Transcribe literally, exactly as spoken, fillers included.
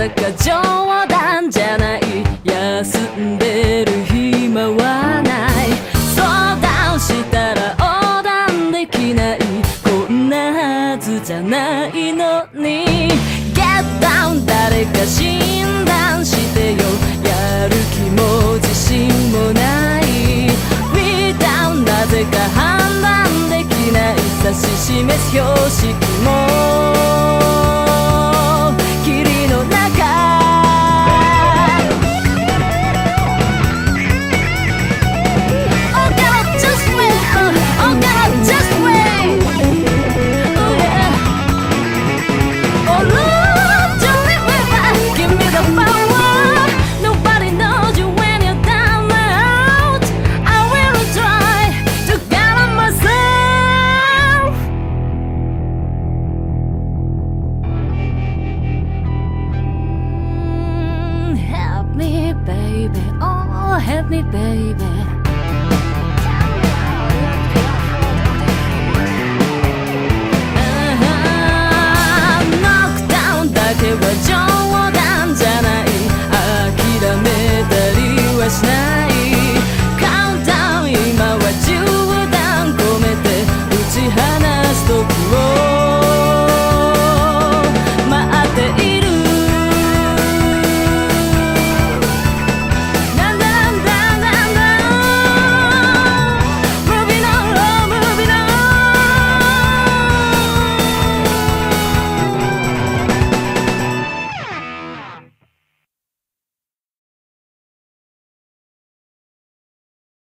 さか冗談じゃない、休んでる暇はない、相談したら横断できない、こんなはずじゃないのに。 Get down 誰か診断してよ、やる気も自信もない。 Be down なぜか判断できない、指し示す標識も霧の中。Baby, oh help me baby,